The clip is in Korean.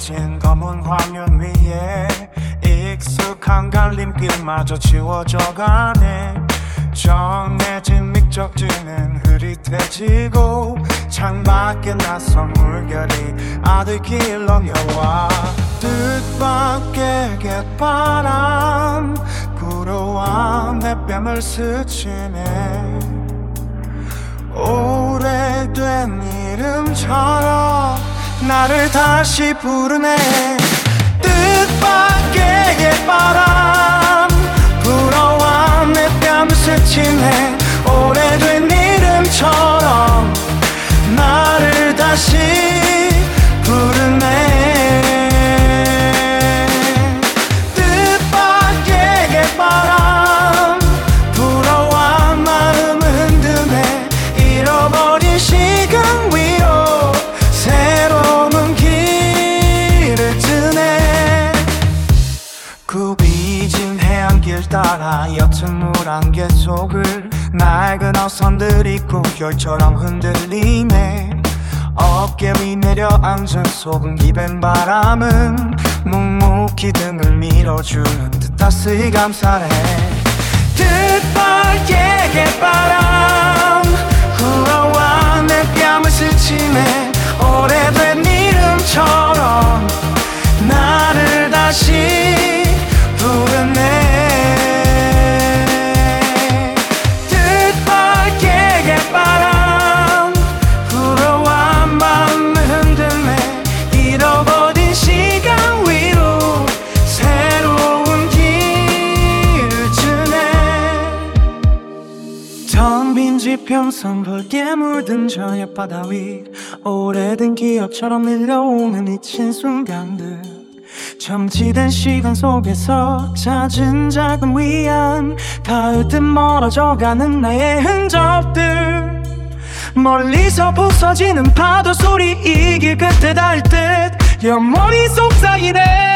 켜진 검은 화면 위에 익숙한 갈림길마저 지워져가네. 정해진 목적지는 흐릿해지고 창밖에 낯선 물결이 아들길로 여와. 뜻밖의 갯바람 불어와 내 뺨을 스치네. 오래된 이름처럼 나를 다시 부르네. 뜻밖의 갯바람 불어와 내 뺨을 스치네. 오래된 이름처럼 나를 다시 부르네. 뜻밖의 갯바람 불어와 마음을 흔드네. 잃어버린 시간 위로 새로운 길을 트네. 굽이진 해안길 따라 옅은 물안개 속을 낡은 어선들이 꿈결처럼 흔들리네. 어깨 위 내려앉은 소금기 밴 바람은 묵묵히 등을 밀어주는 듯 따스히 감싸네. 뜻밖의 갯바람 불어와 내 뺨을 스치네. 오래된 이름처럼 나를 다시 부르네. 뜻밖의 갯바람 불어와 마음을 흔들네. 잃어버린 시간 위로 새로운 길을 트네. 텅 빈 지평선 붉게 물든 저녁 바다 위 오래된 기억처럼 밀려오는 잊힌 순간들. 정지된 시간 속에서 찾은 작은 위안 닿을 듯 멀어져가는 나의 흔적들. 멀리서 부서지는 파도 소리 이 길 끝에 닿을 듯 영원히 속삭이네.